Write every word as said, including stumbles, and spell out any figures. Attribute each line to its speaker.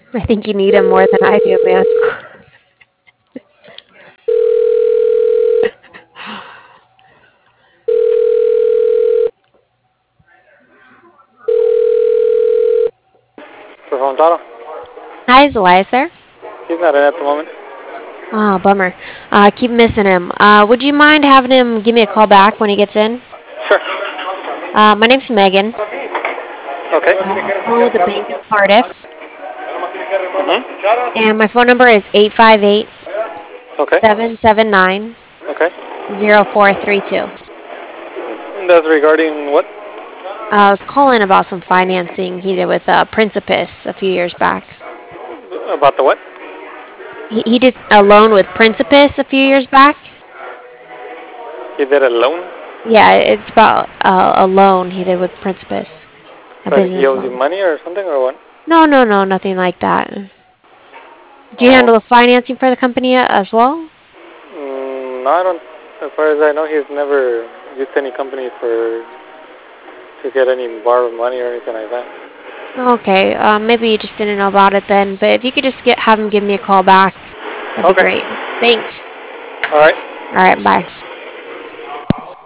Speaker 1: I think you need him more than I do, man.
Speaker 2: For Fontana?
Speaker 1: Hi, is Elias there?
Speaker 2: He's not in at the moment.
Speaker 1: Ah, bummer. Uh, keep missing him. Uh, would you mind having him give me a call back when he gets in?
Speaker 2: Sure.
Speaker 1: Uh, my name's Megan.
Speaker 2: Okay.
Speaker 1: Uh, I'm calling with the Bank of Cardiff,
Speaker 2: Mm-hmm.
Speaker 1: and my phone number is eight five eight,
Speaker 2: Okay.
Speaker 1: seven seven nine,
Speaker 2: Okay.
Speaker 1: zero four three two.
Speaker 2: That's regarding what?
Speaker 1: I was calling about some financing he did with uh, Principus a few years back.
Speaker 2: About the what?
Speaker 1: He, he did a loan with Principus a few years back.
Speaker 2: He did a loan,
Speaker 1: Yeah, it's about uh, a loan he did with Principus, a
Speaker 2: but he
Speaker 1: business
Speaker 2: owes you
Speaker 1: loan.
Speaker 2: money or something or what?
Speaker 1: No, no, no, nothing like that. Do you
Speaker 2: Oh.
Speaker 1: handle the financing for the company uh, as well?
Speaker 2: Mm, no, I don't. As far as I know, he's never used any company for to get any borrowed money or anything like that.
Speaker 1: Okay, uh, maybe you just didn't know about it then, but if you could just get have him give me a call back, that'd be
Speaker 2: Okay.
Speaker 1: great. Thanks.
Speaker 2: All right.
Speaker 1: All right, bye.